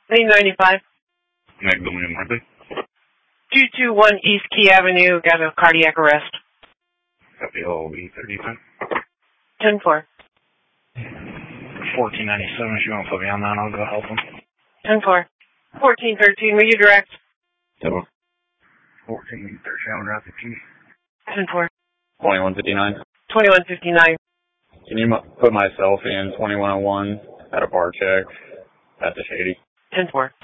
Lane 95. Magdalene Martha. 221 East Key Avenue, got a cardiac arrest. Copy all B35. 10-4. 1497, if you want to put me on that, I'll go help him. 10-4. 1413, will you direct? 1413, I'll drop the key. 10-4. 2159. 2159. Can you put myself in 2101 at a bar check at the Shady? 10-4.